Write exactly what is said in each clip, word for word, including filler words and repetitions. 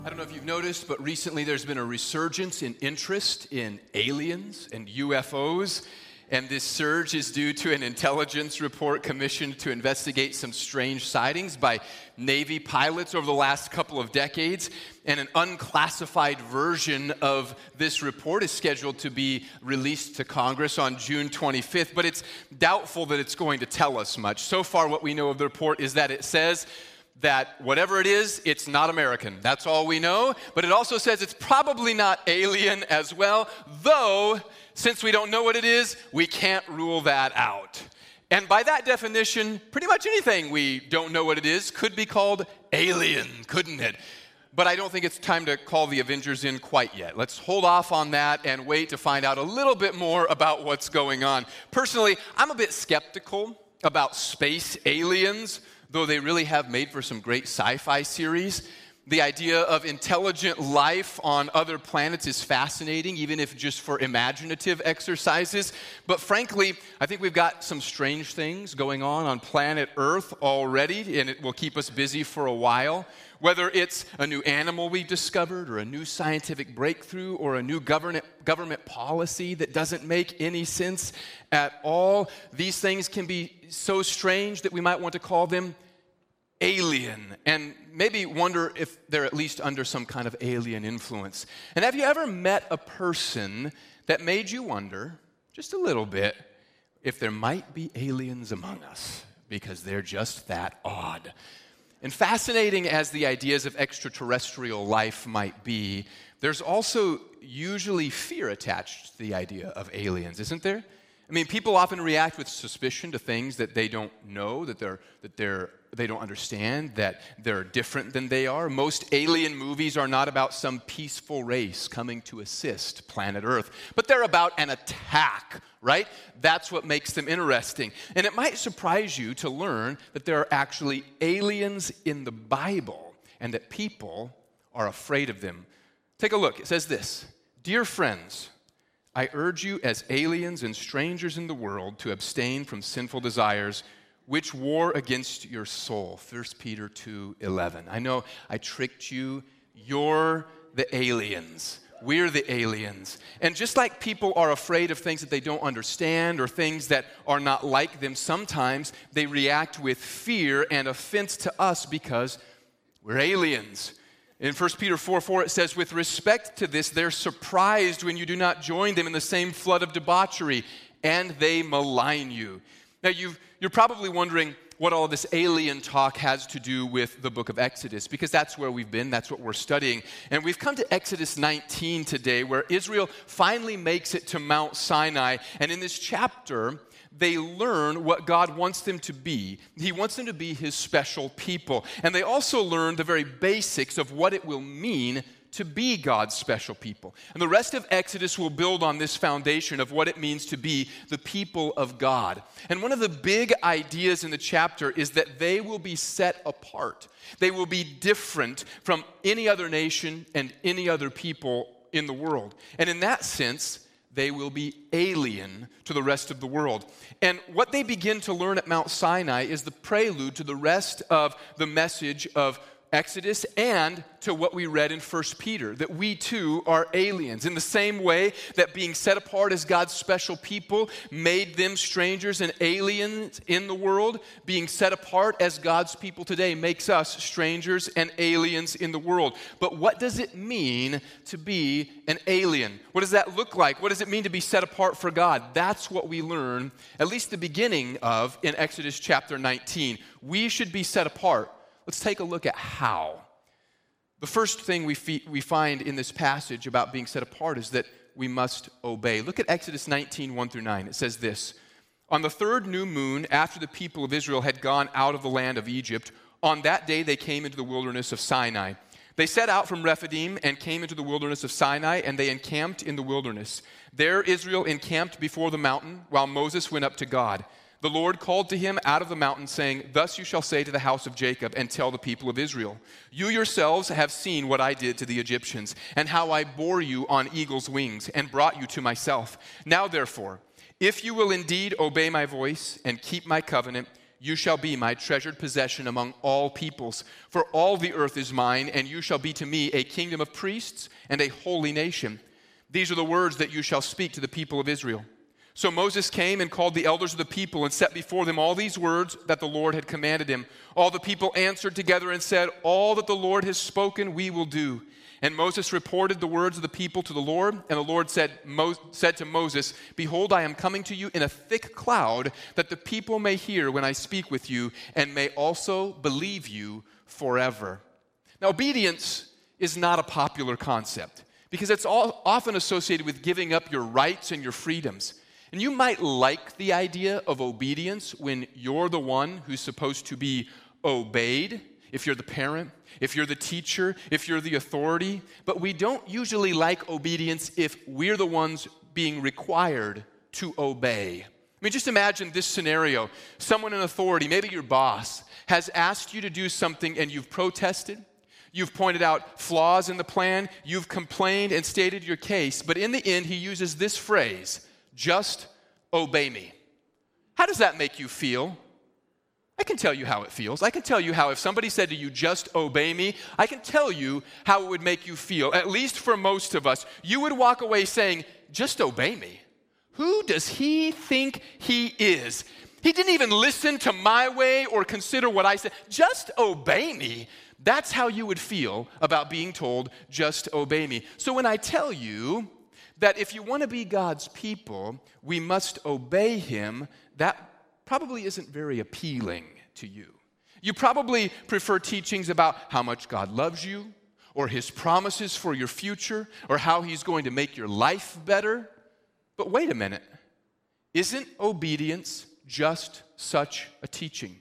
I don't know if you've noticed, but recently there's been a resurgence in interest in aliens and U F Os. And this surge is due to an intelligence report commissioned to investigate some strange sightings by Navy pilots over the last couple of decades. And an unclassified version of this report is scheduled to be released to Congress on June twenty-fifth. But it's doubtful that it's going to tell us much. So far, what we know of the report is that it says that whatever it is, it's not American. That's all we know. But it also says it's probably not alien as well, though, since we don't know what it is, we can't rule that out. And by that definition, pretty much anything we don't know what it is could be called alien, couldn't it? But I don't think it's time to call the Avengers in quite yet. Let's hold off on that and wait to find out a little bit more about what's going on. Personally, I'm a bit skeptical about space aliens, though they really have made for some great sci-fi series. The idea of intelligent life on other planets is fascinating, even if just for imaginative exercises. But frankly, I think we've got some strange things going on on planet Earth already, and it will keep us busy for a while. Whether it's a new animal we've discovered, or a new scientific breakthrough, or a new government government policy that doesn't make any sense at all, these things can be so strange that we might want to call them alien, and maybe wonder if they're at least under some kind of alien influence. And have you ever met a person that made you wonder, just a little bit, if there might be aliens among us, because they're just that odd? And fascinating as the ideas of extraterrestrial life might be, there's also usually fear attached to the idea of aliens, isn't there? I mean, people often react with suspicion to things that they don't know, that they're that they're they don't understand, that they're different than they are. Most alien movies are not about some peaceful race coming to assist planet Earth, but they're about an attack, right? That's what makes them interesting. And it might surprise you to learn that there are actually aliens in the Bible and that people are afraid of them. Take a look. It says this: "Dear friends, I urge you as aliens and strangers in the world to abstain from sinful desires which war against your soul." First Peter two eleven. I know I tricked you. You're the aliens. We're the aliens. And just like people are afraid of things that they don't understand or things that are not like them, sometimes they react with fear and offense to us because we're aliens. In First Peter four four, it says, "With respect to this, they're surprised when you do not join them in the same flood of debauchery, and they malign you." Now, you've, you're probably wondering what all of this alien talk has to do with the book of Exodus, because that's where we've been, that's what we're studying. And we've come to Exodus nineteen today, where Israel finally makes it to Mount Sinai. And in this chapter, they learn what God wants them to be. He wants them to be his special people. And they also learn the very basics of what it will mean to be God's special people. And the rest of Exodus will build on this foundation of what it means to be the people of God. And one of the big ideas in the chapter is that they will be set apart. They will be different from any other nation and any other people in the world. And in that sense, they will be alien to the rest of the world. And what they begin to learn at Mount Sinai is the prelude to the rest of the message of Exodus and to what we read in First Peter, that we too are aliens. In the same way that being set apart as God's special people made them strangers and aliens in the world, being set apart as God's people today makes us strangers and aliens in the world. But what does it mean to be an alien? What does that look like? What does it mean to be set apart for God? That's what we learn, at least the beginning of, in Exodus chapter nineteen. We should be set apart. Let's take a look at how. The first thing we, fe- we find in this passage about being set apart is that we must obey. Look at Exodus nineteen, one through nine. It says this: "On the third new moon, after the people of Israel had gone out of the land of Egypt, on that day they came into the wilderness of Sinai. They set out from Rephidim and came into the wilderness of Sinai, and they encamped in the wilderness. There Israel encamped before the mountain, while Moses went up to God. The Lord called to him out of the mountain, saying, 'Thus you shall say to the house of Jacob and tell the people of Israel, you yourselves have seen what I did to the Egyptians, and how I bore you on eagle's wings and brought you to myself. Now therefore, if you will indeed obey my voice and keep my covenant, you shall be my treasured possession among all peoples. For all the earth is mine, and you shall be to me a kingdom of priests and a holy nation. These are the words that you shall speak to the people of Israel. So Moses came and called the elders of the people and set before them all these words that the Lord had commanded him. All the people answered together and said, all that the Lord has spoken we will do. And Moses reported the words of the people to the Lord, and the Lord said, Mo- said to Moses, behold, I am coming to you in a thick cloud, that the people may hear when I speak with you, and may also believe you forever. Now, obedience is not a popular concept, because it's all often associated with giving up your rights and your freedoms. And you might like the idea of obedience when you're the one who's supposed to be obeyed, if you're the parent, if you're the teacher, if you're the authority. But we don't usually like obedience if we're the ones being required to obey. I mean, just imagine this scenario. Someone in authority, maybe your boss, has asked you to do something and you've protested. You've pointed out flaws in the plan. You've complained and stated your case. But in the end, he uses this phrase, just obey me. How does that make you feel? I can tell you how it feels. I can tell you how if somebody said to you, just obey me, I can tell you how it would make you feel. At least for most of us, you would walk away saying, just obey me. Who does he think he is? He didn't even listen to my way or consider what I said. Just obey me. That's how you would feel about being told, just obey me. So when I tell you that if you want to be God's people, we must obey him, that probably isn't very appealing to you. You probably prefer teachings about how much God loves you, or his promises for your future, or how he's going to make your life better. But wait a minute. Isn't obedience just such a teaching?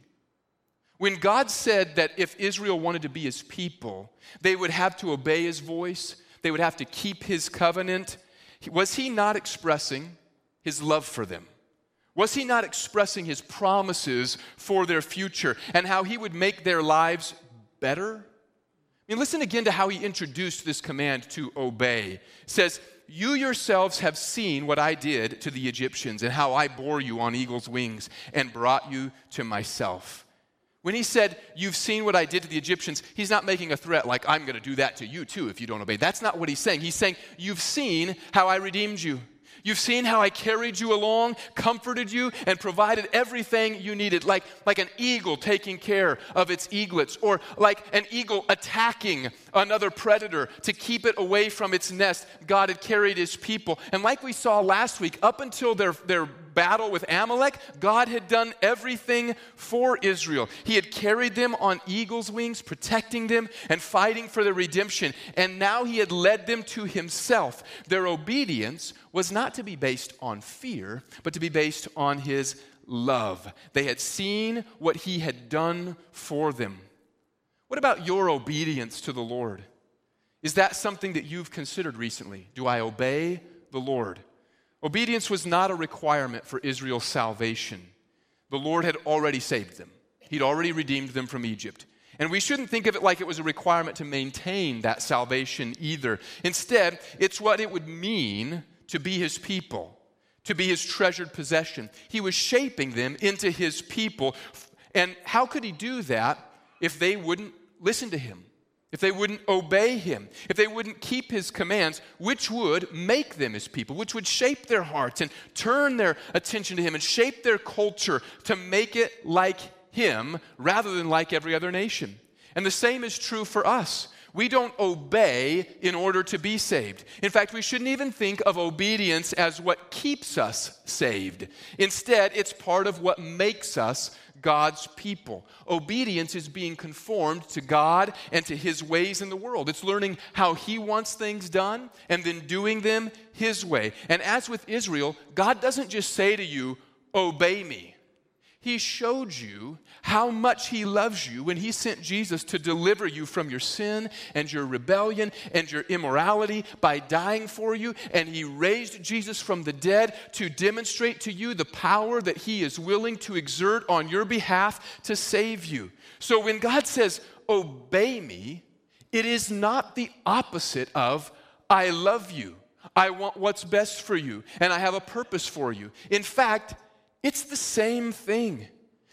When God said that if Israel wanted to be his people, they would have to obey his voice, they would have to keep his covenant, was he not expressing his love for them? Was he not expressing his promises for their future and how he would make their lives better? I mean, listen again to how he introduced this command to obey. It says, you yourselves have seen what I did to the Egyptians and how I bore you on eagle's wings and brought you to myself. When he said, you've seen what I did to the Egyptians, he's not making a threat like, I'm going to do that to you too if you don't obey. That's not what he's saying. He's saying, you've seen how I redeemed you. You've seen how I carried you along, comforted you, and provided everything you needed, like, like an eagle taking care of its eaglets, or like an eagle attacking another predator to keep it away from its nest. God had carried his people. And like we saw last week, up until their, their battle with Amalek, God had done everything for Israel. He had carried them on eagle's wings, protecting them and fighting for their redemption. And now he had led them to himself. Their obedience was not to be based on fear, but to be based on his love. They had seen what he had done for them. What about your obedience to the Lord? Is that something that you've considered recently? Do I obey the Lord? Obedience was not a requirement for Israel's salvation. The Lord had already saved them. He'd already redeemed them from Egypt. And we shouldn't think of it like it was a requirement to maintain that salvation either. Instead, it's what it would mean to be his people, to be his treasured possession. He was shaping them into his people. And how could he do that if they wouldn't listen to him? If they wouldn't obey him, if they wouldn't keep his commands, which would make them his people, which would shape their hearts and turn their attention to him and shape their culture to make it like him rather than like every other nation. And the same is true for us. We don't obey in order to be saved. In fact, we shouldn't even think of obedience as what keeps us saved. Instead, it's part of what makes us God's people. Obedience is being conformed to God and to his ways in the world. It's learning how he wants things done and then doing them his way. And as with Israel, God doesn't just say to you, obey me. He showed you how much he loves you when he sent Jesus to deliver you from your sin and your rebellion and your immorality by dying for you. And he raised Jesus from the dead to demonstrate to you the power that he is willing to exert on your behalf to save you. So when God says, obey me, it is not the opposite of, I love you, I want what's best for you, and I have a purpose for you. In fact, it's the same thing.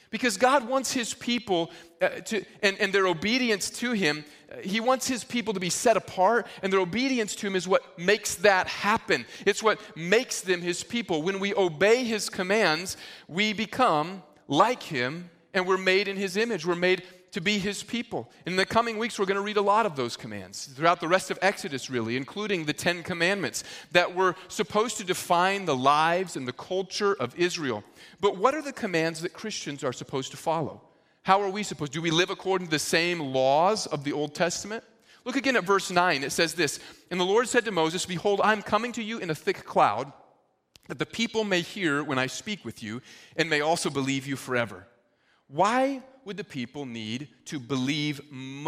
Because God wants his people uh, to, and, and their obedience to him, uh, he wants his people to be set apart, and their obedience to him is what makes that happen. It's what makes them his people. When we obey his commands, we become like him, and we're made in his image. We're made to be his people. In the coming weeks, we're going to read a lot of those commands throughout the rest of Exodus, really, including the Ten Commandments that were supposed to define the lives and the culture of Israel. But what are the commands that Christians are supposed to follow? How are we supposed to? Do we live according to the same laws of the Old Testament? Look again at verse nine. It says this, "And the Lord said to Moses, Behold, I am coming to you in a thick cloud, that the people may hear when I speak with you, and may also believe you forever." Why would the people need to believe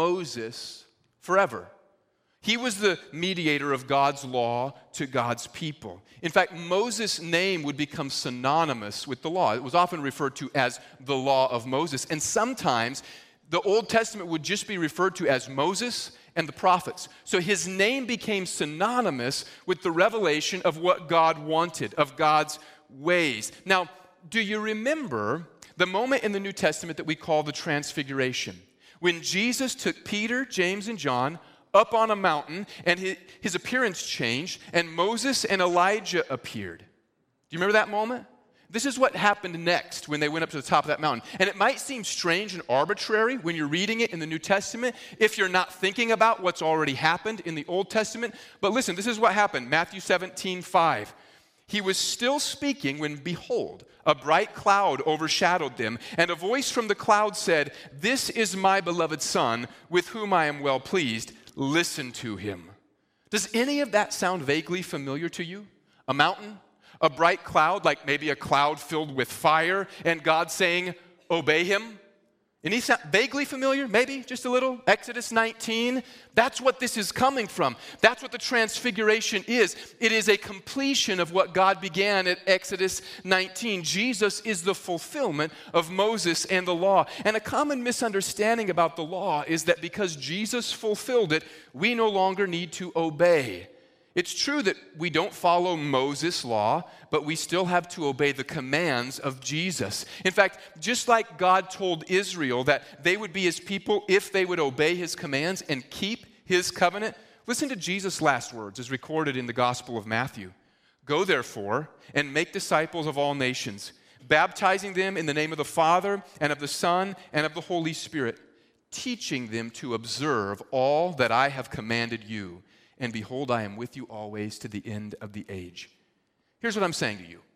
Moses forever? He was the mediator of God's law to God's people. In fact, Moses' name would become synonymous with the law. It was often referred to as the law of Moses. And sometimes the Old Testament would just be referred to as Moses and the prophets. So his name became synonymous with the revelation of what God wanted, of God's ways. Now, do you remember the moment in the New Testament that we call the Transfiguration, when Jesus took Peter, James, and John up on a mountain, and his, his appearance changed, and Moses and Elijah appeared? Do you remember that moment? This is what happened next when they went up to the top of that mountain. And it might seem strange and arbitrary when you're reading it in the New Testament if you're not thinking about what's already happened in the Old Testament. But listen, this is what happened. Matthew seventeen five. "He was still speaking when, behold, a bright cloud overshadowed them, and a voice from the cloud said, 'This is my beloved Son, with whom I am well pleased. Listen to him.'" Does any of that sound vaguely familiar to you? A mountain, a bright cloud, like maybe a cloud filled with fire, and God saying, "Obey him"? Any sound vaguely familiar? Maybe just a little? Exodus nineteen. That's what this is coming from. That's what the Transfiguration is. It is a completion of what God began at Exodus nineteen. Jesus is the fulfillment of Moses and the law. And a common misunderstanding about the law is that because Jesus fulfilled it, we no longer need to obey. It's true that we don't follow Moses' law, but we still have to obey the commands of Jesus. In fact, just like God told Israel that they would be his people if they would obey his commands and keep his covenant, listen to Jesus' last words as recorded in the Gospel of Matthew. "Go therefore and make disciples of all nations, baptizing them in the name of the Father and of the Son and of the Holy Spirit, teaching them to observe all that I have commanded you. And behold, I am with you always to the end of the age." Here's what I'm saying to you.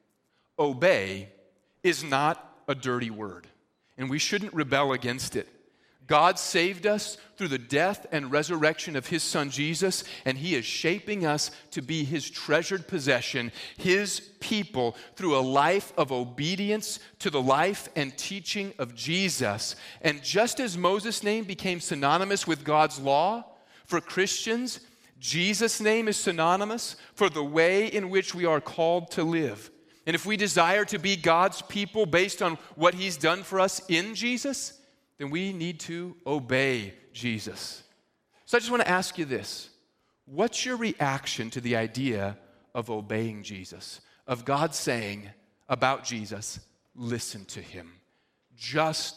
Obey is not a dirty word, and we shouldn't rebel against it. God saved us through the death and resurrection of his Son Jesus, and he is shaping us to be his treasured possession, his people, through a life of obedience to the life and teaching of Jesus. And just as Moses' name became synonymous with God's law, for Christians, Jesus' name is synonymous for the way in which we are called to live. And if we desire to be God's people based on what he's done for us in Jesus, then we need to obey Jesus. So I just want to ask you this. What's your reaction to the idea of obeying Jesus? Of God saying about Jesus, listen to him. Just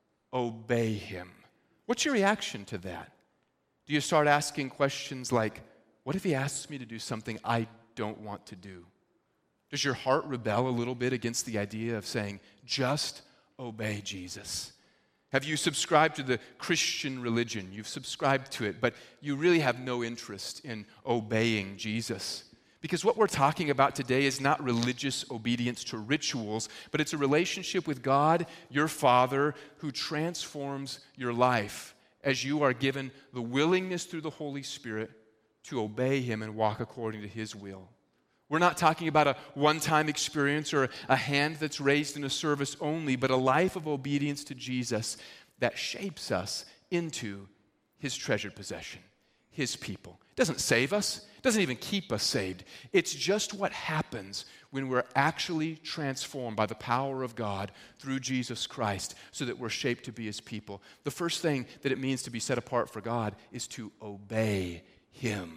obey him. What's your reaction to that? Do you start asking questions like, what if he asks me to do something I don't want to do? Does your heart rebel a little bit against the idea of saying, just obey Jesus? Have you subscribed to the Christian religion? You've subscribed to it, but you really have no interest in obeying Jesus. Because what we're talking about today is not religious obedience to rituals, but it's a relationship with God, your Father, who transforms your life as you are given the willingness through the Holy Spirit to obey him and walk according to his will. We're not talking about a one-time experience or a hand that's raised in a service only, but a life of obedience to Jesus that shapes us into his treasured possession, his people. It doesn't save us. It doesn't even keep us saved. It's just what happens when we're actually transformed by the power of God through Jesus Christ so that we're shaped to be his people. The first thing that it means to be set apart for God is to obey him.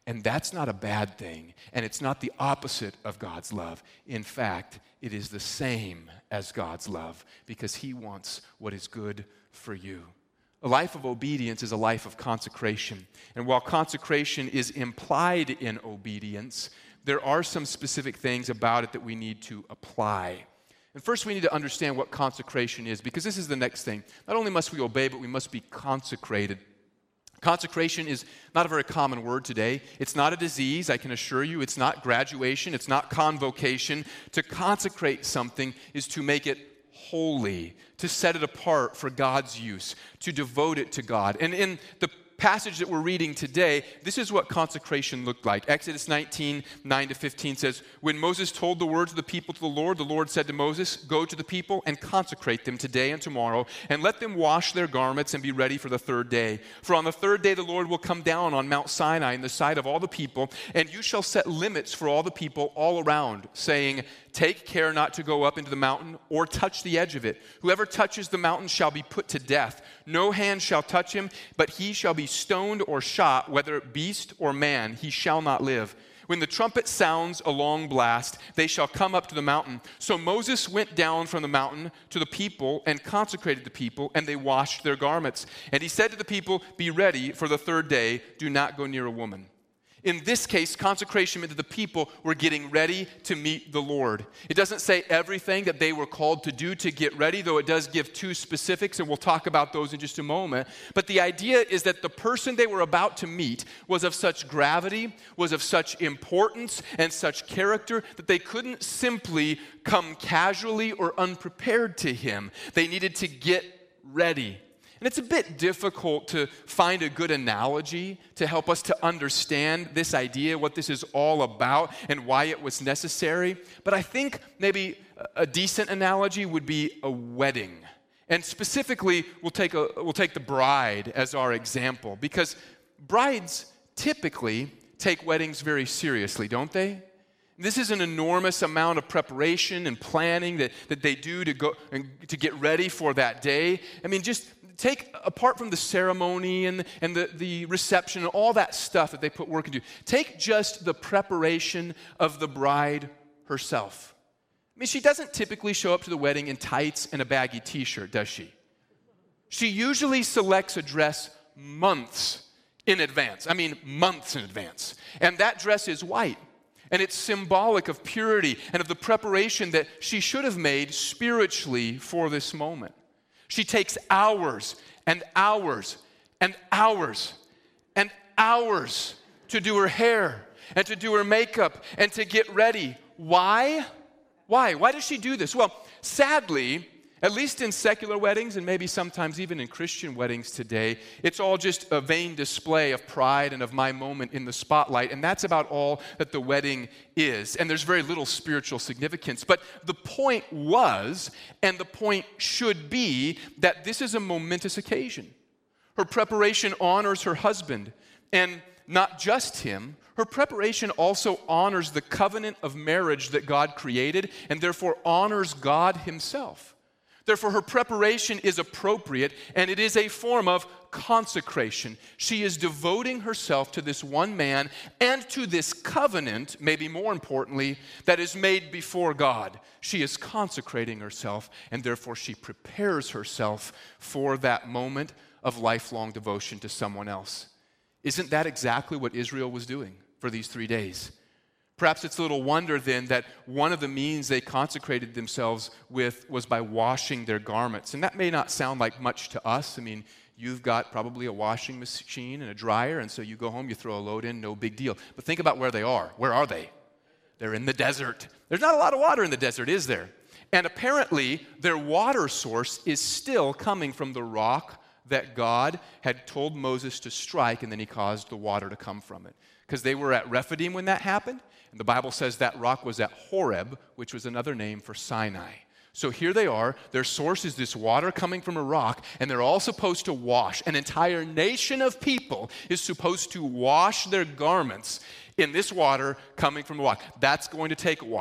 And that's not a bad thing, and it's not the opposite of God's love. In fact, it is the same as God's love, because he wants what is good for you. A life of obedience is a life of consecration. And while consecration is implied in obedience, there are some specific things about it that we need to apply. And first, we need to understand what consecration is, because this is the next thing. Not only must we obey, but we must be consecrated. Consecration is not a very common word today. It's not a disease, I can assure you. It's not graduation. It's not convocation. To consecrate something is to make it holy, to set it apart for God's use, to devote it to God. And in the passage that we're reading today, this is what consecration looked like. Exodus nineteen, nine to fifteen says, when Moses told the words of the people to the Lord, the Lord said to Moses, go to the people and consecrate them today and tomorrow, and let them wash their garments and be ready for the third day. For on the third day the Lord will come down on Mount Sinai in the sight of all the people, and you shall set limits for all the people all around, saying, take care not to go up into the mountain or touch the edge of it. Whoever touches the mountain shall be put to death. No hand shall touch him, but he shall be stoned or shot, whether beast or man, he shall not live. When the trumpet sounds a long blast, they shall come up to the mountain. So Moses went down from the mountain to the people and consecrated the people, and they washed their garments. And he said to the people, be ready for the third day, do not go near a woman. In this case, consecration meant that the people were getting ready to meet the Lord. It doesn't say everything that they were called to do to get ready, though it does give two specifics, and we'll talk about those in just a moment. But the idea is that the person they were about to meet was of such gravity, was of such importance, and such character that they couldn't simply come casually or unprepared to him. They needed to get ready. And it's a bit difficult to find a good analogy to help us to understand this idea, what this is all about, and why it was necessary. But I think maybe a decent analogy would be a wedding. And specifically, we'll take, a, we'll take the bride as our example, because brides typically take weddings very seriously, don't they? This is an enormous amount of preparation and planning that, that they do to go and to get ready for that day. I mean, just take, apart from the ceremony and, and the, the reception and all that stuff that they put work into, take just the preparation of the bride herself. I mean, she doesn't typically show up to the wedding in tights and a baggy t-shirt, does she? She usually selects a dress months in advance. I mean, months in advance. And that dress is white. And it's symbolic of purity and of the preparation that she should have made spiritually for this moment. She takes hours and hours and hours and hours to do her hair and to do her makeup and to get ready. Why? Why? Why does she do this? Well, sadly, at least in secular weddings and maybe sometimes even in Christian weddings today, it's all just a vain display of pride and of my moment in the spotlight, and that's about all that the wedding is. And there's very little spiritual significance. But the point was, and the point should be, that this is a momentous occasion. Her preparation honors her husband, and not just him. Her preparation also honors the covenant of marriage that God created, and therefore honors God himself. Therefore, her preparation is appropriate, and it is a form of consecration. She is devoting herself to this one man and to this covenant, maybe more importantly, that is made before God. She is consecrating herself, and therefore she prepares herself for that moment of lifelong devotion to someone else. Isn't that exactly what Israel was doing for these three days? Perhaps it's little wonder then that one of the means they consecrated themselves with was by washing their garments. And that may not sound like much to us. I mean, you've got probably a washing machine and a dryer, and so you go home, you throw a load in, no big deal. But think about where they are. Where are they? They're in the desert. There's not a lot of water in the desert, is there? And apparently, their water source is still coming from the rock that God had told Moses to strike, and then he caused the water to come from it. Because they were at Rephidim when that happened. And the Bible says that rock was at Horeb, which was another name for Sinai. So here they are. Their source is this water coming from a rock, and they're all supposed to wash. An entire nation of people is supposed to wash their garments in this water coming from the rock. That's going to take a while.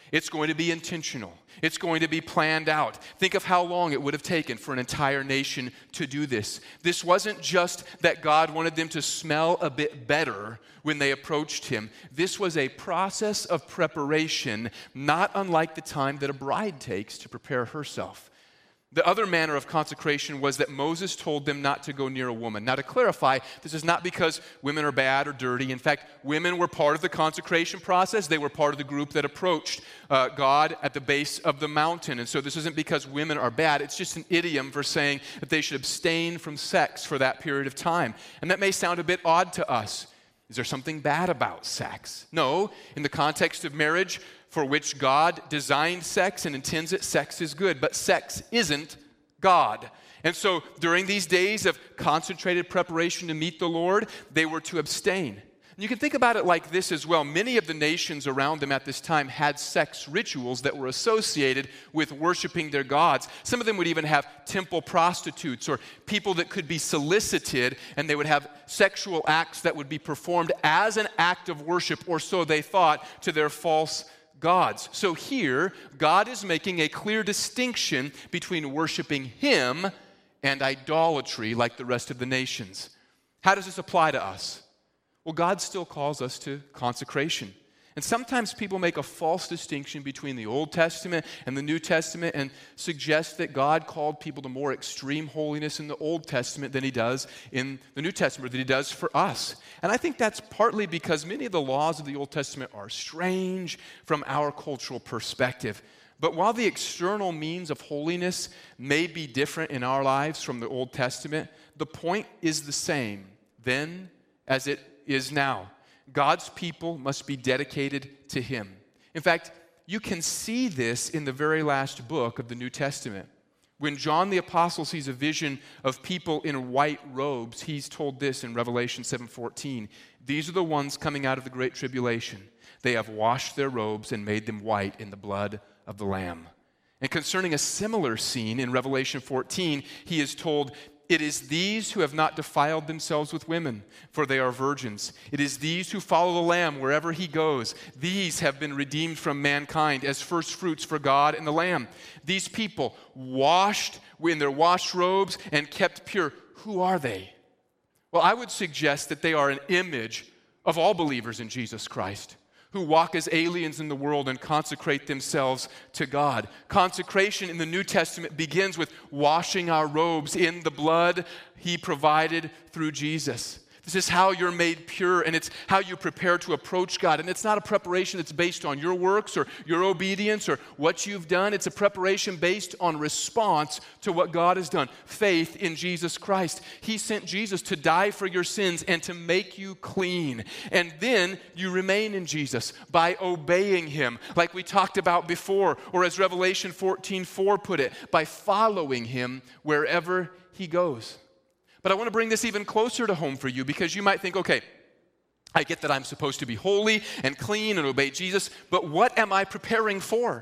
It's going to be intentional. It's going to be planned out. Think of how long it would have taken for an entire nation to do this. This wasn't just that God wanted them to smell a bit better when they approached him. This was a process of preparation, not unlike the time that a bride takes to prepare herself. The other manner of consecration was that Moses told them not to go near a woman. Now, to clarify, this is not because women are bad or dirty. In fact, women were part of the consecration process. They were part of the group that approached uh, God at the base of the mountain. And so this isn't because women are bad. It's just an idiom for saying that they should abstain from sex for that period of time. And that may sound a bit odd to us. Is there something bad about sex? No. In the context of marriage, for which God designed sex and intends it, sex is good, but sex isn't God. And so during these days of concentrated preparation to meet the Lord, they were to abstain. And you can think about it like this as well. Many of the nations around them at this time had sex rituals that were associated with worshiping their gods. Some of them would even have temple prostitutes or people that could be solicited, and they would have sexual acts that would be performed as an act of worship, or so they thought, to their false gods. So here, God is making a clear distinction between worshiping him and idolatry like the rest of the nations. How does this apply to us? Well, God still calls us to consecration. And sometimes people make a false distinction between the Old Testament and the New Testament and suggest that God called people to more extreme holiness in the Old Testament than he does in the New Testament, than he does for us. And I think that's partly because many of the laws of the Old Testament are strange from our cultural perspective. But while the external means of holiness may be different in our lives from the Old Testament, the point is the same then as it is now. God's people must be dedicated to him. In fact, you can see this in the very last book of the New Testament. When John the Apostle sees a vision of people in white robes, he's told this in Revelation seven fourteen. These are the ones coming out of the great tribulation. They have washed their robes and made them white in the blood of the Lamb. And concerning a similar scene in Revelation fourteen, he is told, it is these who have not defiled themselves with women, for they are virgins. It is these who follow the Lamb wherever he goes. These have been redeemed from mankind as first fruits for God and the Lamb. These people washed in their washed robes and kept pure. Who are they? Well, I would suggest that they are an image of all believers in Jesus Christ, who walk as aliens in the world and consecrate themselves to God. Consecration in the New Testament begins with washing our robes in the blood he provided through Jesus. This is how you're made pure, and it's how you prepare to approach God. And it's not a preparation that's based on your works or your obedience or what you've done. It's a preparation based on response to what God has done. Faith in Jesus Christ. He sent Jesus to die for your sins and to make you clean. And then you remain in Jesus by obeying him, like we talked about before, or as Revelation fourteen four put it, by following him wherever he goes. But I want to bring this even closer to home for you, because you might think, okay, I get that I'm supposed to be holy and clean and obey Jesus, but what am I preparing for?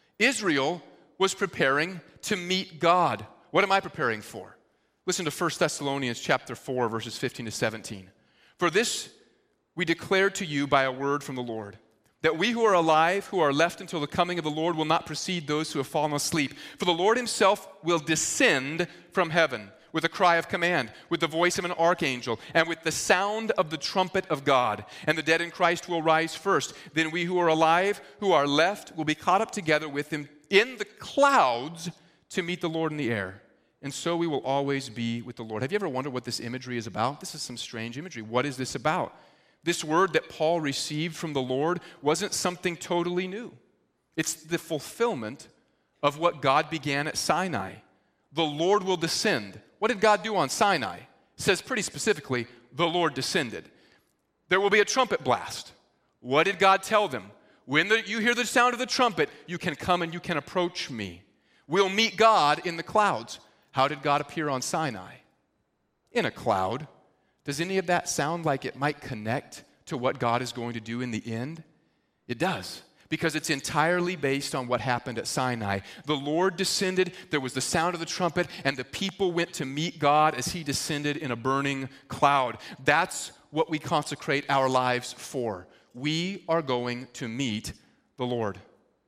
Israel was preparing to meet God. What am I preparing for? Listen to First Thessalonians chapter four, verses fifteen to seventeen. For this we declare to you by a word from the Lord, that we who are alive, who are left until the coming of the Lord, will not precede those who have fallen asleep. For the Lord himself will descend from heaven with a cry of command, with the voice of an archangel, and with the sound of the trumpet of God. And the dead in Christ will rise first. Then we who are alive, who are left, will be caught up together with him in the clouds to meet the Lord in the air. And so we will always be with the Lord. Have you ever wondered what this imagery is about? This is some strange imagery. What is this about? This word that Paul received from the Lord wasn't something totally new. It's the fulfillment of what God began at Sinai. The Lord will descend. What did God do on Sinai? It says pretty specifically, the Lord descended. There will be a trumpet blast. What did God tell them? When the, you hear the sound of the trumpet, you can come and you can approach me. We'll meet God in the clouds. How did God appear on Sinai? In a cloud. Does any of that sound like it might connect to what God is going to do in the end? It does, because it's entirely based on what happened at Sinai. The Lord descended, there was the sound of the trumpet, and the people went to meet God as he descended in a burning cloud. That's what we consecrate our lives for. We are going to meet the Lord.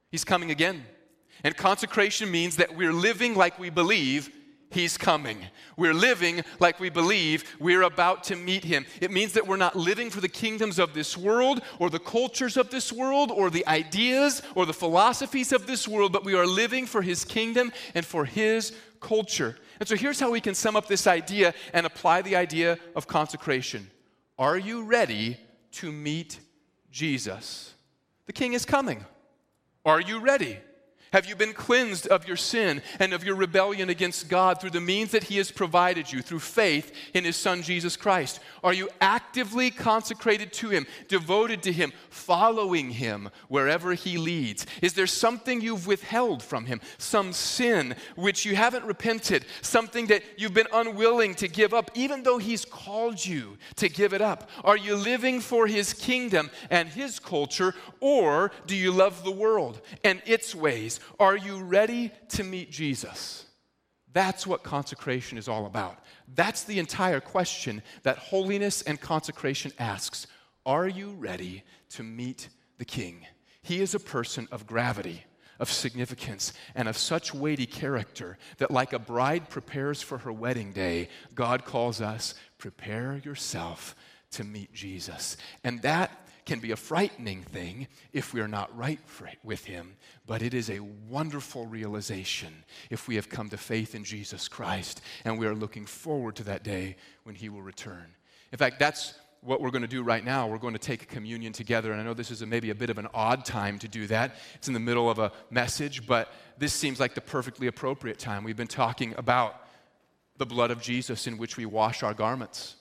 He's coming again. And consecration means that we're living like we believe He's coming. We're living like we believe we're about to meet Him. It means that we're not living for the kingdoms of this world or the cultures of this world or the ideas or the philosophies of this world, but we are living for His kingdom and for His culture. And so here's how we can sum up this idea and apply the idea of consecration. Are you ready to meet Jesus? The King is coming. Are you ready? Have you been cleansed of your sin and of your rebellion against God through the means that He has provided you, through faith in His Son, Jesus Christ? Are you actively consecrated to Him, devoted to Him, following Him wherever He leads? Is there something you've withheld from Him, some sin which you haven't repented, something that you've been unwilling to give up, even though He's called you to give it up? Are you living for His kingdom and His culture, or do you love the world and its ways? Are you ready to meet Jesus? That's what consecration is all about. That's the entire question that holiness and consecration asks. Are you ready to meet the King? He is a person of gravity, of significance, and of such weighty character that like a bride prepares for her wedding day, God calls us, prepare yourself to meet Jesus. And that can be a frightening thing if we are not right for, with Him, but it is a wonderful realization if we have come to faith in Jesus Christ and we are looking forward to that day when He will return. In fact, that's what we're going to do right now. We're going to take communion together, and I know this is a, maybe a bit of an odd time to do that. It's in the middle of a message, but this seems like the perfectly appropriate time. We've been talking about the blood of Jesus in which we wash our garments.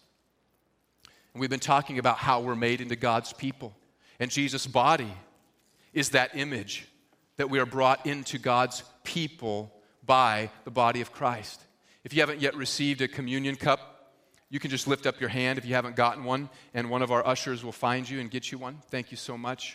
And we've been talking about how we're made into God's people. And Jesus' body is that image that we are brought into God's people by the body of Christ. If you haven't yet received a communion cup, you can just lift up your hand if you haven't gotten one, and one of our ushers will find you and get you one. Thank you so much.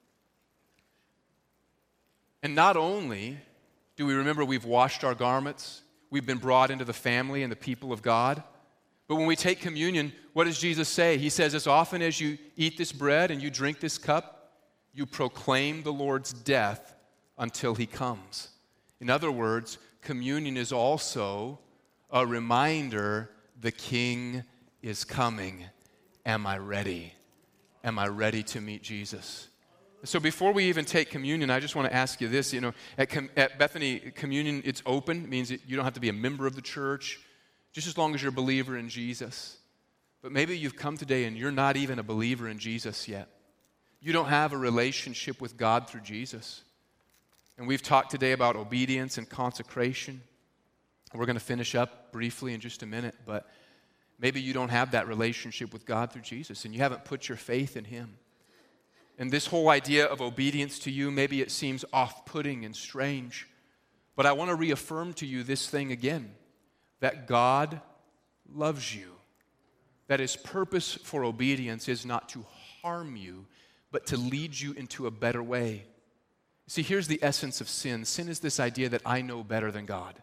And not only do we remember we've washed our garments, we've been brought into the family and the people of God, but when we take communion, what does Jesus say? He says, as often as you eat this bread and you drink this cup, you proclaim the Lord's death until He comes. In other words, communion is also a reminder the King is coming. Am I ready? Am I ready to meet Jesus? So before we even take communion, I just want to ask you this. You know, at, com- at Bethany, communion, it's open. It means that you don't have to be a member of the church, just as long as you're a believer in Jesus. But maybe you've come today and you're not even a believer in Jesus yet. You don't have a relationship with God through Jesus. And we've talked today about obedience and consecration. We're going to finish up briefly in just a minute, but maybe you don't have that relationship with God through Jesus and you haven't put your faith in Him. And this whole idea of obedience to you, maybe it seems off-putting and strange, but I want to reaffirm to you this thing again, that God loves you, that His purpose for obedience is not to harm you, but to lead you into a better way. See, here's the essence of sin. Sin is this idea that I know better than God.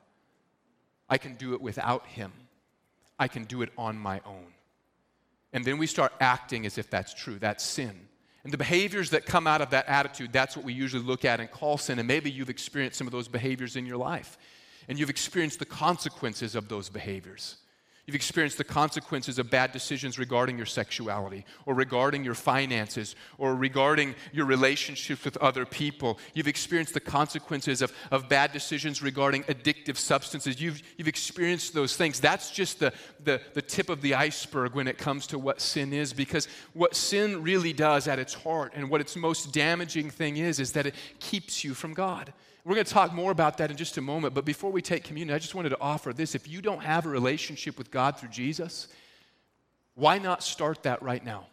I can do it without Him. I can do it on my own. And then we start acting as if that's true. That's sin. And the behaviors that come out of that attitude, that's what we usually look at and call sin. And maybe you've experienced some of those behaviors in your life. And you've experienced the consequences of those behaviors. You've experienced the consequences of bad decisions regarding your sexuality or regarding your finances or regarding your relationships with other people. You've experienced the consequences of, of bad decisions regarding addictive substances. You've, you've experienced those things. That's just the, the, the tip of the iceberg when it comes to what sin is, because what sin really does at its heart and what its most damaging thing is, is that it keeps you from God. We're going to talk more about that in just a moment, but before we take communion, I just wanted to offer this. If you don't have a relationship with God through Jesus, why not start that right now?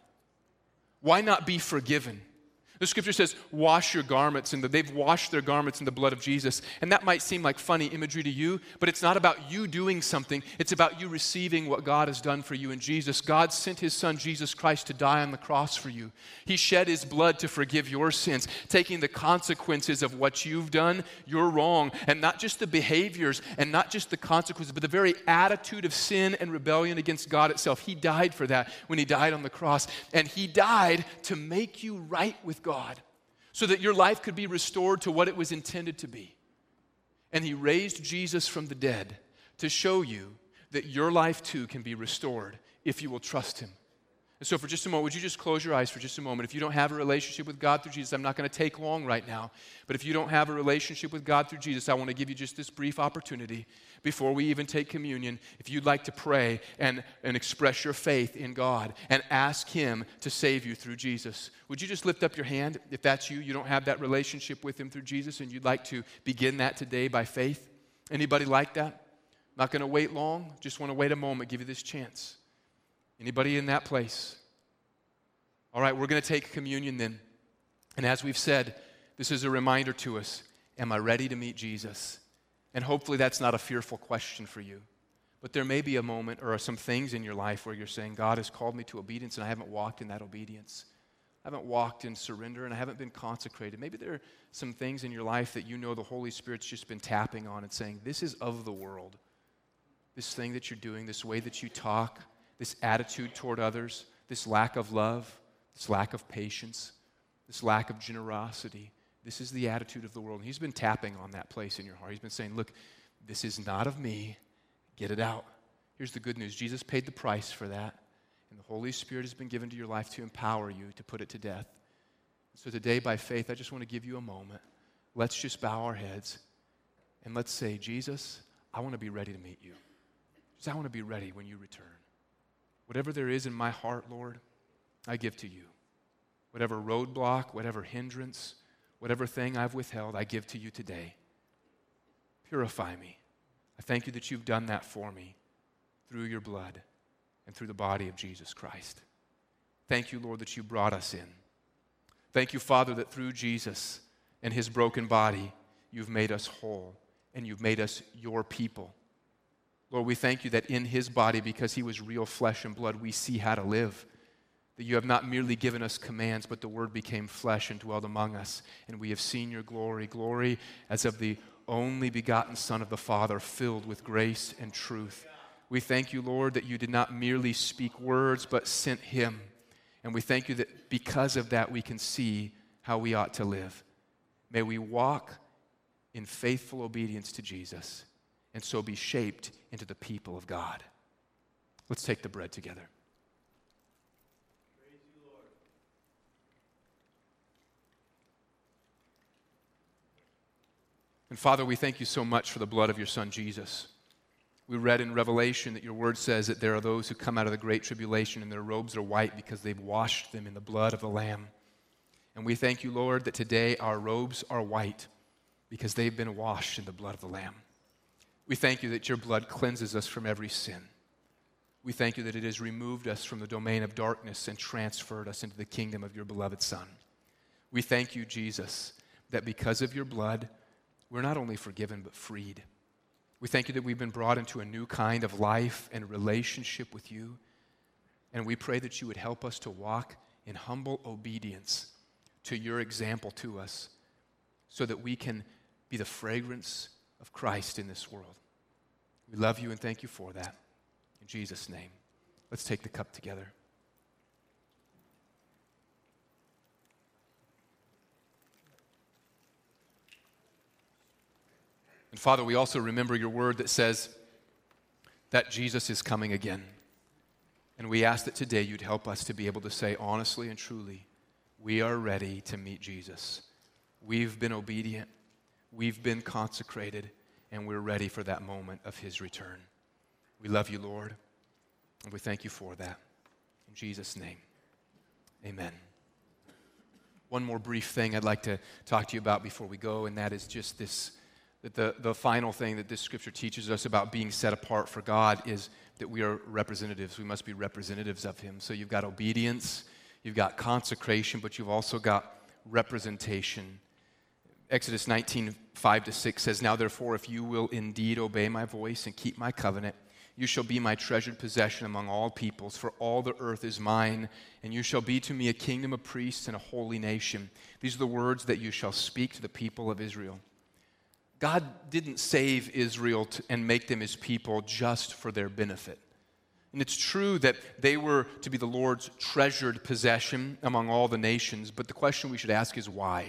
Why not be forgiven? The scripture says, wash your garments, and they've washed their garments in the blood of Jesus. And that might seem like funny imagery to you, but it's not about you doing something. It's about you receiving what God has done for you in Jesus. God sent His Son, Jesus Christ, to die on the cross for you. He shed His blood to forgive your sins, taking the consequences of what you've done, you're wrong, and not just the behaviors and not just the consequences, but the very attitude of sin and rebellion against God itself. He died for that when He died on the cross, and He died to make you right with God. God. so that your life could be restored to what it was intended to be. And he raised Jesus from the dead to show you that your life too can be restored if you will trust him. And so for just a moment, would you just close your eyes for just a moment? If you don't have a relationship with God through Jesus, I'm not going to take long right now, but if you don't have a relationship with God through Jesus, I want to give you just this brief opportunity before we even take communion. If you'd like to pray and, and express your faith in God and ask him to save you through Jesus, would you just lift up your hand? If that's you, you don't have that relationship with him through Jesus and you'd like to begin that today by faith. Anybody like that? Not going to wait long, just want to wait a moment, give you this chance. Anybody in that place? All right, we're going to take communion then. And as we've said, this is a reminder to us, am I ready to meet Jesus? And hopefully that's not a fearful question for you. But there may be a moment or some things in your life where you're saying, God has called me to obedience and I haven't walked in that obedience. I haven't walked in surrender and I haven't been consecrated. Maybe there are some things in your life that you know the Holy Spirit's just been tapping on and saying, this is of the world. This thing that you're doing, this way that you talk, this attitude toward others, this lack of love, this lack of patience, this lack of generosity. This is the attitude of the world. And he's been tapping on that place in your heart. He's been saying, look, this is not of me. Get it out. Here's the good news. Jesus paid the price for that. And the Holy Spirit has been given to your life to empower you to put it to death. So today, by faith, I just want to give you a moment. Let's just bow our heads and let's say, Jesus, I want to be ready to meet you. Jesus, I want to be ready when you return. Whatever there is in my heart, Lord, I give to you. Whatever roadblock, whatever hindrance, whatever thing I've withheld, I give to you today. Purify me. I thank you that you've done that for me through your blood and through the body of Jesus Christ. Thank you, Lord, that you brought us in. Thank you, Father, that through Jesus and his broken body, you've made us whole and you've made us your people. Lord, we thank you that in his body, because he was real flesh and blood, we see how to live. That you have not merely given us commands, but the word became flesh and dwelled among us. And we have seen your glory, glory as of the only begotten Son of the Father, filled with grace and truth. We thank you, Lord, that you did not merely speak words, but sent him. And we thank you that because of that, we can see how we ought to live. May we walk in faithful obedience to Jesus, and so be shaped into the people of God. Let's take the bread together. Praise you, Lord. And Father, we thank you so much for the blood of your Son, Jesus. We read in Revelation that your word says that there are those who come out of the great tribulation and their robes are white because they've washed them in the blood of the Lamb. And we thank you, Lord, that today our robes are white because they've been washed in the blood of the Lamb. We thank you that your blood cleanses us from every sin. We thank you that it has removed us from the domain of darkness and transferred us into the kingdom of your beloved Son. We thank you, Jesus, that because of your blood, we're not only forgiven but freed. We thank you that we've been brought into a new kind of life and relationship with you. And we pray that you would help us to walk in humble obedience to your example to us so that we can be the fragrance of Christ in this world. We love you and thank you for that. In Jesus' name, let's take the cup together. And Father, we also remember your word that says that Jesus is coming again. And we ask that today you'd help us to be able to say honestly and truly, we are ready to meet Jesus. We've been obedient, we've been consecrated, and we're ready for that moment of his return. We love you, Lord, and we thank you for that. In Jesus' name, amen. One more brief thing I'd like to talk to you about before we go, and that is just this, that the, the final thing that this scripture teaches us about being set apart for God is that we are representatives. We must be representatives of him. So you've got obedience, you've got consecration, but you've also got representation. Exodus nineteen, five to six says, now therefore, if you will indeed obey my voice and keep my covenant, you shall be my treasured possession among all peoples, for all the earth is mine, and you shall be to me a kingdom of priests and a holy nation. These are the words that you shall speak to the people of Israel. God didn't save Israel to, and make them his people just for their benefit. And it's true that they were to be the Lord's treasured possession among all the nations, but the question we should ask is why?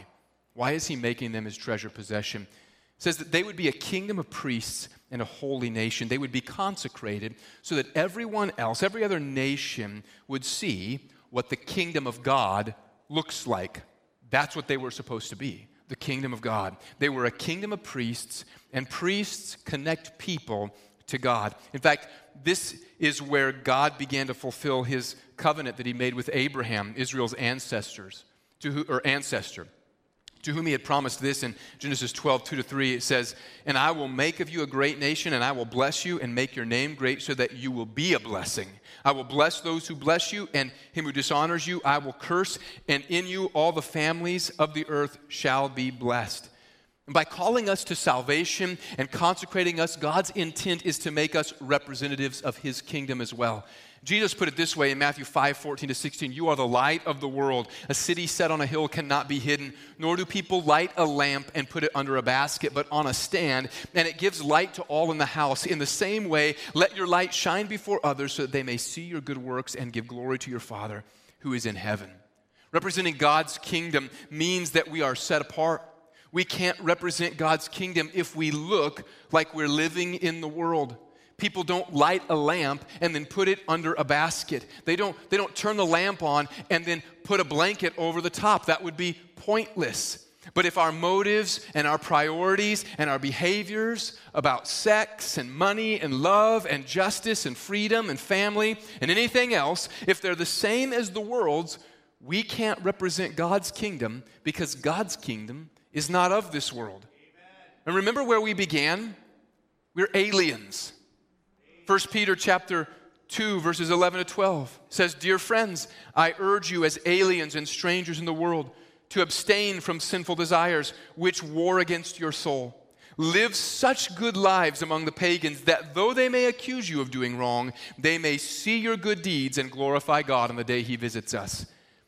Why is he making them his treasured possession? It says that they would be a kingdom of priests and a holy nation. They would be consecrated so that everyone else, every other nation, would see what the kingdom of God looks like. That's what they were supposed to be, the kingdom of God. They were a kingdom of priests, and priests connect people to God. In fact, this is where God began to fulfill his covenant that he made with Abraham, Israel's ancestors, to who, or ancestor, to whom he had promised this in Genesis twelve, two to three. It says, "And I will make of you a great nation, and I will bless you and make your name great so that you will be a blessing. I will bless those who bless you, and him who dishonors you I will curse, and in you all the families of the earth shall be blessed." And by calling us to salvation and consecrating us, God's intent is to make us representatives of his kingdom as well. Jesus put it this way in Matthew five, fourteen to sixteen, "You are the light of the world. A city set on a hill cannot be hidden, nor do people light a lamp and put it under a basket, but on a stand, and it gives light to all in the house. In the same way, let your light shine before others so that they may see your good works and give glory to your Father who is in heaven." Representing God's kingdom means that we are set apart. We can't represent God's kingdom if we look like we're living in the world. People don't light a lamp and then put it under a basket. They don't, they don't turn the lamp on and then put a blanket over the top. That would be pointless. But if our motives and our priorities and our behaviors about sex and money and love and justice and freedom and family and anything else, if they're the same as the world's, we can't represent God's kingdom because God's kingdom is not of this world. Amen. And remember where we began? We're aliens. First Peter chapter two, verses eleven to twelve says, "Dear friends, I urge you as aliens and strangers in the world to abstain from sinful desires which war against your soul. Live such good lives among the pagans that though they may accuse you of doing wrong, they may see your good deeds and glorify God on the day he visits us."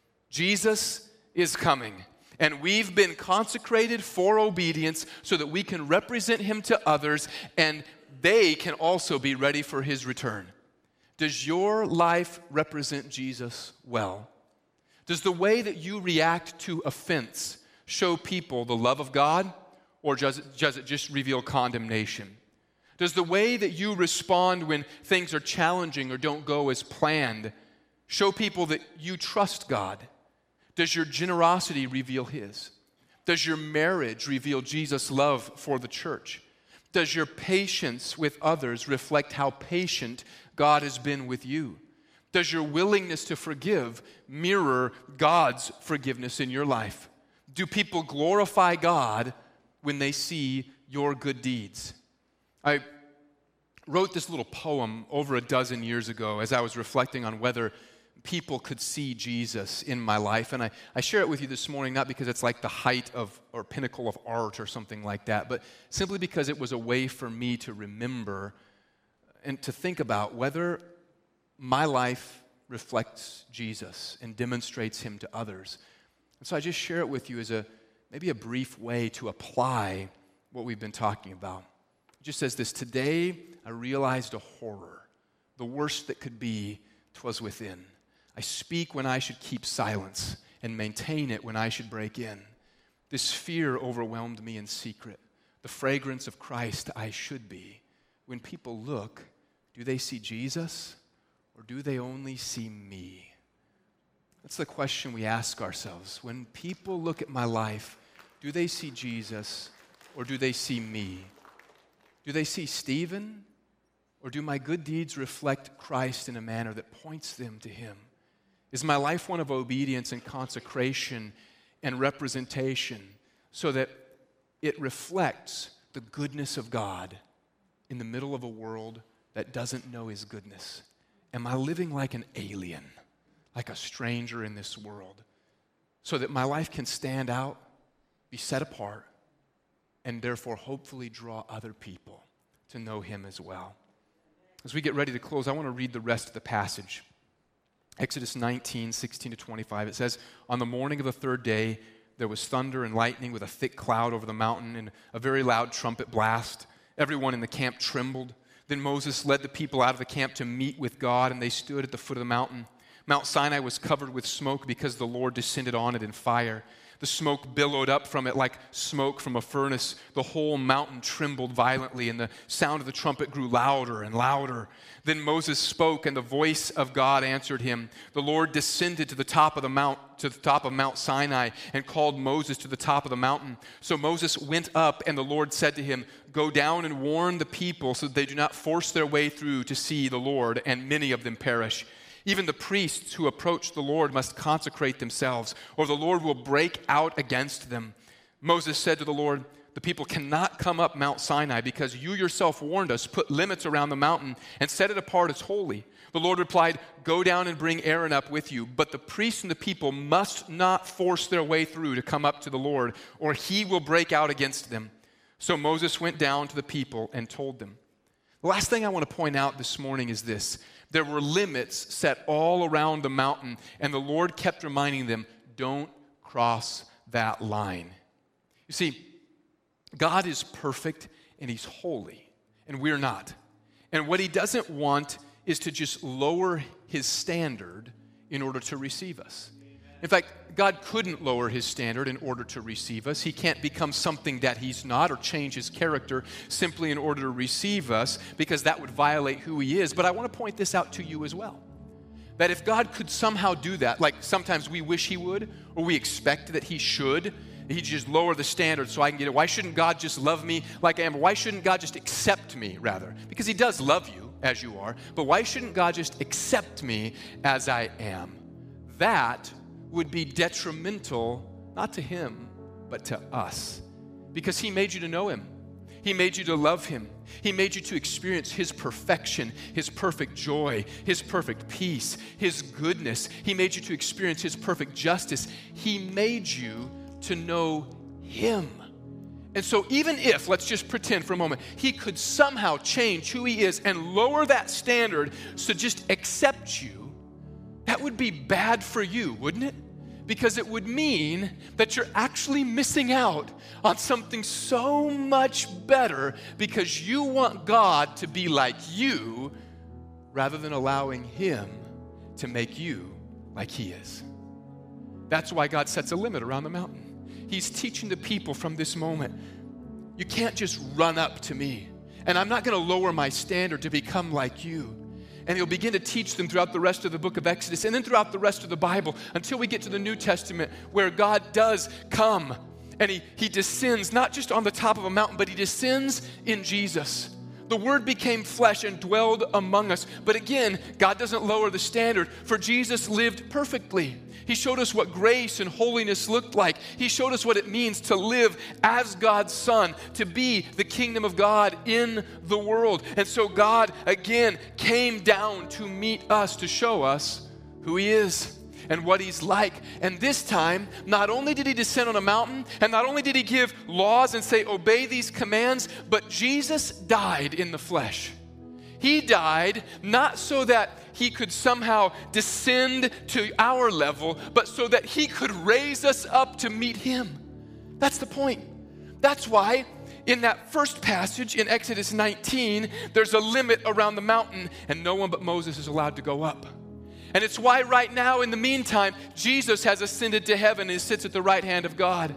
Jesus is coming. And we've been consecrated for obedience so that we can represent him to others and they can also be ready for his return. Does your life represent Jesus well? Does the way that you react to offense show people the love of God, or does it, does it just reveal condemnation? Does the way that you respond when things are challenging or don't go as planned show people that you trust God? Does your generosity reveal his? Does your marriage reveal Jesus' love for the church? Does your patience with others reflect how patient God has been with you? Does your willingness to forgive mirror God's forgiveness in your life? Do people glorify God when they see your good deeds? I wrote this little poem over a dozen years ago as I was reflecting on whether people could see Jesus in my life. And I, I share it with you this morning, not because it's like the height of or pinnacle of art or something like that, but simply because it was a way for me to remember and to think about whether my life reflects Jesus and demonstrates him to others. And so I just share it with you as a maybe a brief way to apply what we've been talking about. It just says this: "Today I realized a horror. The worst that could be, 'twas within. I speak when I should keep silence and maintain it when I should break in. This fear overwhelmed me in secret. The fragrance of Christ I should be. When people look, do they see Jesus or do they only see me?" That's the question we ask ourselves. When people look at my life, do they see Jesus or do they see me? Do they see Stephen or do my good deeds reflect Christ in a manner that points them to him? Is my life one of obedience and consecration and representation so that it reflects the goodness of God in the middle of a world that doesn't know his goodness? Am I living like an alien, like a stranger in this world, so that my life can stand out, be set apart, and therefore hopefully draw other people to know him as well? As we get ready to close, I want to read the rest of the passage. Exodus nineteen, sixteen to twenty-five, it says, "On the morning of the third day, there was thunder and lightning with a thick cloud over the mountain and a very loud trumpet blast. Everyone in the camp trembled. Then Moses led the people out of the camp to meet with God, and they stood at the foot of the mountain. Mount Sinai was covered with smoke because the Lord descended on it in fire. The smoke billowed up from it like smoke from a furnace. The whole mountain trembled violently, and the sound of the trumpet grew louder and louder. Then Moses spoke, and the voice of God answered him. The Lord descended to the top of the mount, to the top of Mount Sinai, and called Moses to the top of the mountain. So Moses went up, and the Lord said to him, "Go down and warn the people so that they do not force their way through to see the Lord, and many of them perish. Even the priests who approach the Lord must consecrate themselves, or the Lord will break out against them." Moses said to the Lord, "The people cannot come up Mount Sinai because you yourself warned us, put limits around the mountain and set it apart as holy." The Lord replied, "Go down and bring Aaron up with you, but the priests and the people must not force their way through to come up to the Lord, or he will break out against them." So Moses went down to the people and told them. The last thing I want to point out this morning is this. There were limits set all around the mountain, and the Lord kept reminding them, don't cross that line. You see, God is perfect and he's holy, and we're not. And what he doesn't want is to just lower his standard in order to receive us. In fact, God couldn't lower his standard in order to receive us. He can't become something that he's not or change his character simply in order to receive us, because that would violate who he is. But I want to point this out to you as well. That if God could somehow do that, like sometimes we wish he would, or we expect that he should, he'd just lower the standard so I can get it. Why shouldn't God just love me like I am? Why shouldn't God just accept me, rather? Because he does love you as you are, but why shouldn't God just accept me as I am? That would be detrimental, not to him, but to us. Because he made you to know him. He made you to love him. He made you to experience his perfection, his perfect joy, his perfect peace, his goodness. He made you to experience his perfect justice. He made you to know him. And so even if, let's just pretend for a moment, he could somehow change who he is and lower that standard to just accept you, that would be bad for you, wouldn't it? Because it would mean that you're actually missing out on something so much better because you want God to be like you rather than allowing him to make you like he is. That's why God sets a limit around the mountain. He's teaching the people from this moment, you can't just run up to me, and I'm not going to lower my standard to become like you. And he'll begin to teach them throughout the rest of the book of Exodus and then throughout the rest of the Bible until we get to the New Testament, where God does come and he, he descends not just on the top of a mountain, but he descends in Jesus. The Word became flesh and dwelled among us. But again, God doesn't lower the standard, for Jesus lived perfectly. He showed us what grace and holiness looked like. He showed us what it means to live as God's Son, to be the kingdom of God in the world. And so God, again, came down to meet us, to show us who he is and what he's like. And this time, not only did he descend on a mountain, and not only did he give laws and say, obey these commands, but Jesus died in the flesh. He died not so that he could somehow descend to our level, but so that he could raise us up to meet him. That's the point. That's why in that first passage in Exodus nineteen, there's a limit around the mountain, and no one but Moses is allowed to go up. And it's why right now, in the meantime, Jesus has ascended to heaven and sits at the right hand of God.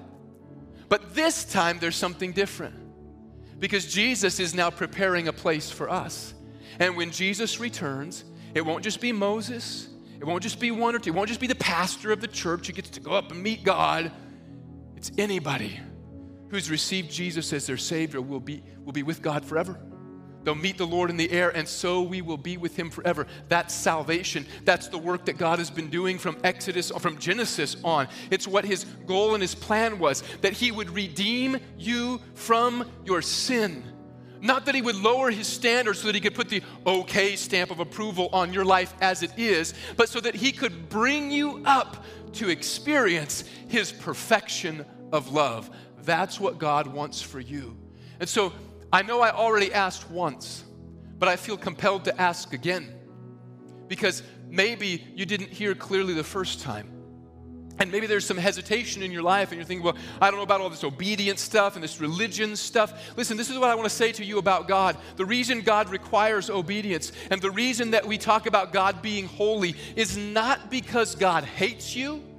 But this time, there's something different, because Jesus is now preparing a place for us. And when Jesus returns, it won't just be Moses. It won't just be one or two. It won't just be the pastor of the church who gets to go up and meet God. It's anybody who's received Jesus as their Savior will be, will be with God forever. They'll meet the Lord in the air, and so we will be with him forever. That's salvation. That's the work that God has been doing from Exodus, from Genesis on. It's what his goal and his plan was, that he would redeem you from your sin. Not that he would lower his standards so that he could put the okay stamp of approval on your life as it is, but so that he could bring you up to experience his perfection of love. That's what God wants for you. And so I know I already asked once, but I feel compelled to ask again, because maybe you didn't hear clearly the first time. And maybe there's some hesitation in your life and you're thinking, well, I don't know about all this obedience stuff and this religion stuff. Listen, this is what I want to say to you about God. The reason God requires obedience and the reason that we talk about God being holy is not because God hates you.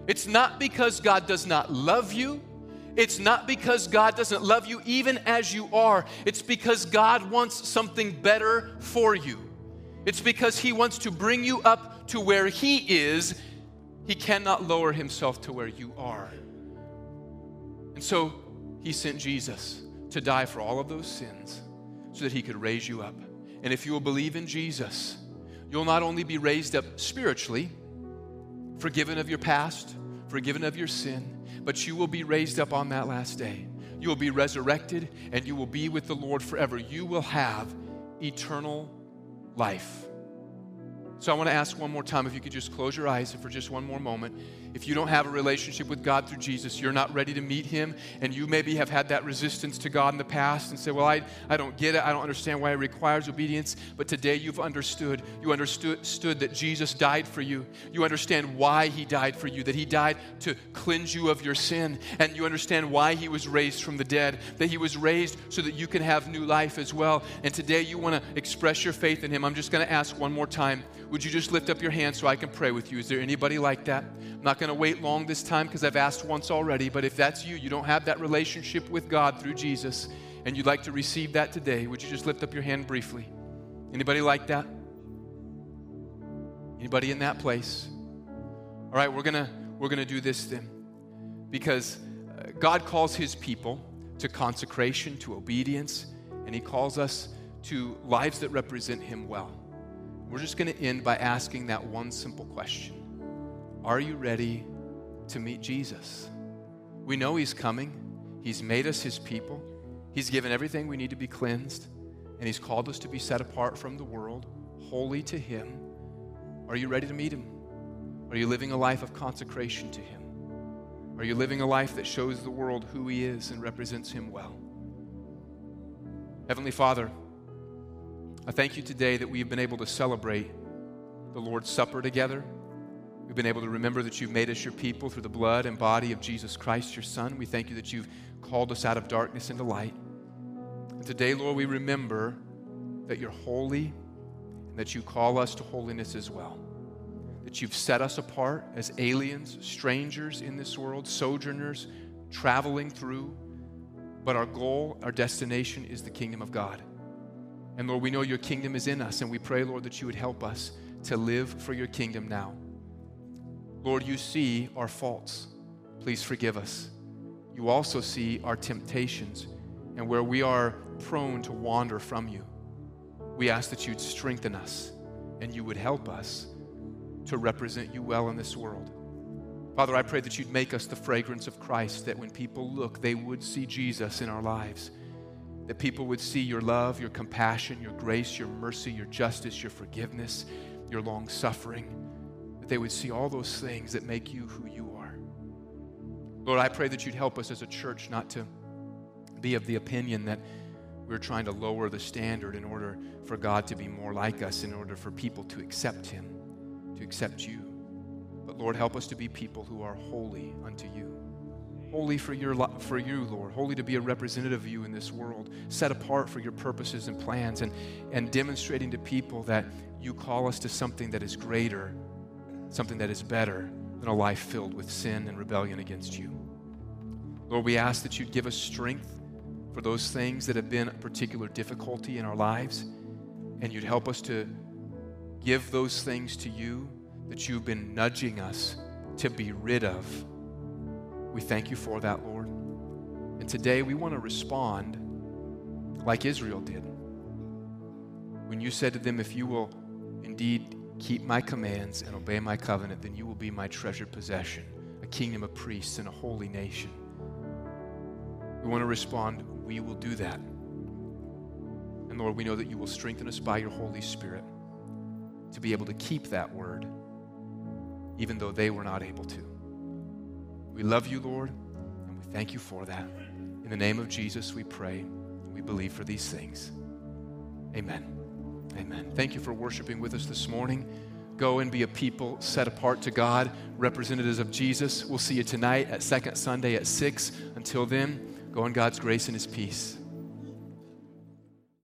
It's not because God does not love you. It's not because God doesn't love you even as you are. It's because God wants something better for you. It's because He wants to bring you up to where He is. He cannot lower Himself to where you are. And so He sent Jesus to die for all of those sins so that He could raise you up. And if you will believe in Jesus, you'll not only be raised up spiritually, forgiven of your past, forgiven of your sin, but you will be raised up on that last day. You will be resurrected and you will be with the Lord forever. You will have eternal life. So I want to ask one more time, if you could just close your eyes for just one more moment. If you don't have a relationship with God through Jesus, you're not ready to meet Him, and you maybe have had that resistance to God in the past and say, well, I, I don't get it. I don't understand why it requires obedience. But today you've understood. You understood stood that Jesus died for you. You understand why He died for you, that He died to cleanse you of your sin. And you understand why He was raised from the dead, that He was raised so that you can have new life as well. And today you want to express your faith in Him. I'm just going to ask one more time. Would you just lift up your hand so I can pray with you? Is there anybody like that? I'm not going to wait long this time because I've asked once already, but if that's you, you don't have that relationship with God through Jesus, and you'd like to receive that today, would you just lift up your hand briefly? Anybody like that? Anybody in that place? All right, we're going to we're going to do this then, because God calls His people to consecration, to obedience, and He calls us to lives that represent Him well. We're just going to end by asking that one simple question. Are you ready to meet Jesus? We know He's coming. He's made us His people. He's given everything we need to be cleansed, and He's called us to be set apart from the world, holy to Him. Are you ready to meet Him? Are you living a life of consecration to Him? Are you living a life that shows the world who He is and represents Him well? Heavenly Father, I thank You today that we have been able to celebrate the Lord's Supper together. We've been able to remember that You've made us Your people through the blood and body of Jesus Christ, Your Son. We thank You that You've called us out of darkness into light. And today, Lord, we remember that You're holy and that You call us to holiness as well. That You've set us apart as aliens, strangers in this world, sojourners, traveling through. But our goal, our destination is the kingdom of God. And Lord, we know Your kingdom is in us, and we pray, Lord, that You would help us to live for Your kingdom now. Lord, You see our faults. Please forgive us. You also see our temptations and where we are prone to wander from You. We ask that You'd strengthen us and You would help us to represent You well in this world. Father, I pray that You'd make us the fragrance of Christ, that when people look, they would see Jesus in our lives. That people would see Your love, Your compassion, Your grace, Your mercy, Your justice, Your forgiveness, Your long-suffering. That they would see all those things that make You who You are. Lord, I pray that You'd help us as a church not to be of the opinion that we're trying to lower the standard in order for God to be more like us, in order for people to accept Him, to accept You. But Lord, help us to be people who are holy unto You. Holy for your for You, Lord. Holy to be a representative of You in this world. Set apart for Your purposes and plans, and, and demonstrating to people that You call us to something that is greater, something that is better than a life filled with sin and rebellion against You. Lord, we ask that You'd give us strength for those things that have been a particular difficulty in our lives, and You'd help us to give those things to You that You've been nudging us to be rid of. We thank You for that, Lord. And today we want to respond like Israel did. When You said to them, if you will indeed keep My commands and obey My covenant, then you will be My treasured possession, a kingdom of priests and a holy nation. We want to respond, we will do that. And Lord, we know that You will strengthen us by Your Holy Spirit to be able to keep that word, even though they were not able to. We love You, Lord, and we thank You for that. In the name of Jesus, we pray and we believe for these things. Amen. Amen. Thank you for worshiping with us this morning. Go and be a people set apart to God, representatives of Jesus. We'll see you tonight at Second Sunday at six. Until then, go in God's grace and His peace.